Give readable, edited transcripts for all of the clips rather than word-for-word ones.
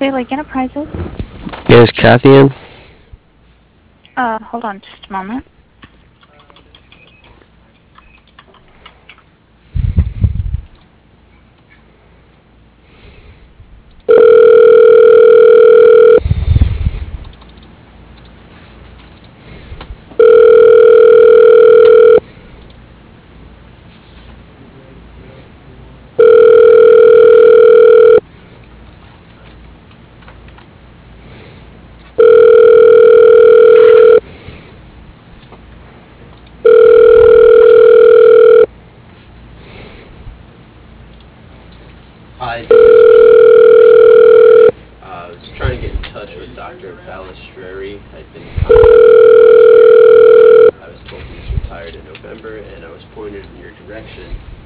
Bay Lake Enterprises. Yes, Kathy in? Hold on just a moment. Hi, this is I was trying to get in touch with Dr. Balistreri. I'd been I was told he was retired in November, and I was pointed in your direction.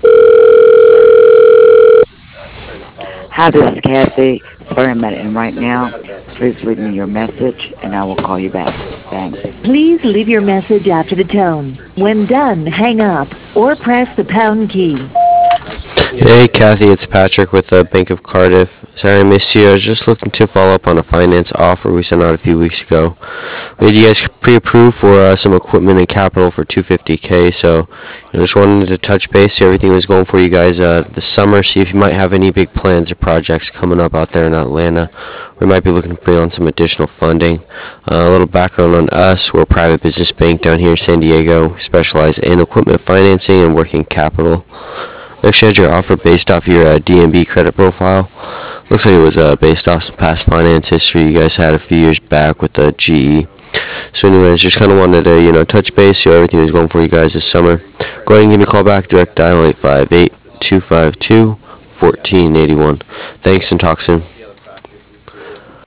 Trying to follow up. Hi, this is Kathy. Sorry I'm not in right now. Please leave me your message, and I will call you back. Thanks. Please leave your message after the tone. When done, hang up or press the pound key. Hey, Kathy, it's Patrick with the Bank of Cardiff. Sorry I missed you. I was just looking to follow up on a finance offer we sent out a few weeks ago. We had you guys pre-approved for some equipment and capital for $250K, so just wanted to touch base, see how everything was going for you guys this summer, see if you might have any big plans or projects coming up out there in Atlanta. We might be looking to bring on some additional funding. A little background on us. We're a private business bank down here in San Diego. We specialize in equipment financing and working capital. We actually had your offer based off your DNB credit profile. Looks like it was based off some past finance history you guys had a few years back with the GE. So anyways, just kind of wanted to, touch base, see how everything was going for you guys this summer. Go ahead and give me a call back, direct dial 858-252-1481. Thanks and talk soon.